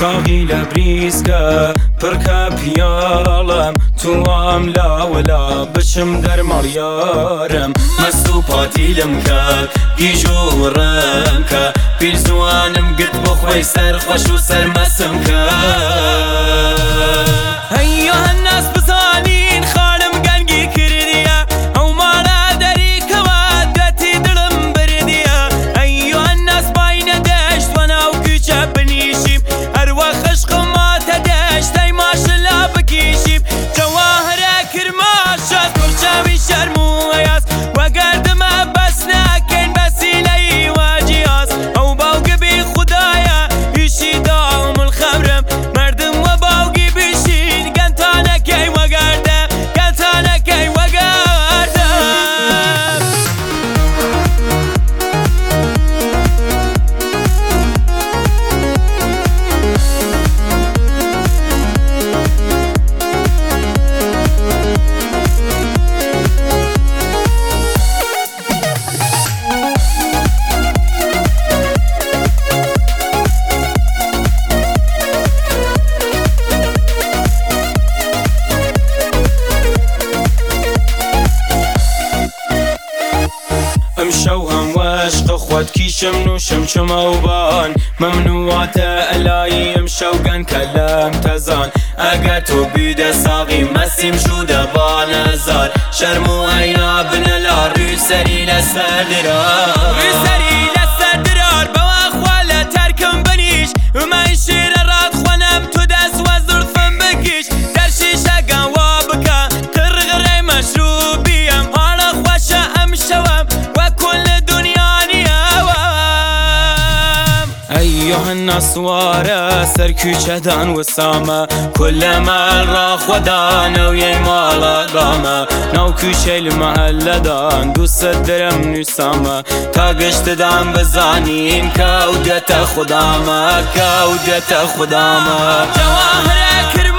ساغی لبریزگە پڕکە پیاڵم توام لاوەلا بچم دەرماڵ یارم مەست و پاتیلم کرد گیژ و ڕەم کە پیرزوانم گرت بۆ خۆی سەرخۆش و سەرمەسم کرد ئەیۆ هەناس بزانین خانم گەنگی کردیە ئەو ماڵە دەریکەوە دەتی دڵم بردیە ئەیۆ هەناس باینە دەشت وە ناو کوچە بنیشیم هەروە خشقم ماتە دەشتەی ماشلا بکیشیم جەواهرە کرماشە کوڕچاوی شەرم و هەیاس وەگەردمە بەس ناکەین بەسیلەی واجیاس ئەو باوگە بی خودایە هیچی داوم الخەمرم مردم وە باوگی بشین گەنتانەکەی وەگەردە گەنتانەکەی وەگەردە ئەمشەو هەموەشقە خۆت کیشم نووشم چمەوبان مەمنوعاتە ئەلایی ئەمشەو گەن کە لەم تەزان ئەگە تۆ بیدە ساغی مەسیم شوودە بانەزار شەرم و هەینا بنە لا ڕووسەری لەسەر درار ڕووسەری لەسەر درار بەوا خوا لە تەرکم بنیش ئەمەی شیرە ڕات خوەنم تو دەسوە زولفم بکیش دەرشیشەگەن وا بکە قڕغڕەی مەشروبیم هاڵە خۆشە ئەم شەوەم ئەیۆ هەناس سوارە سەر کوچەدان وسامە کولە مەل ڕاخوەدانەویەی ماڵەدامە ناو کوچەی لە مەهەلەدان دووسەد دەرەم نووسامە تا گەشتدان بزانین کە ئەو دێتە خودامە کە ئەو دێتە خودامە جەواهرە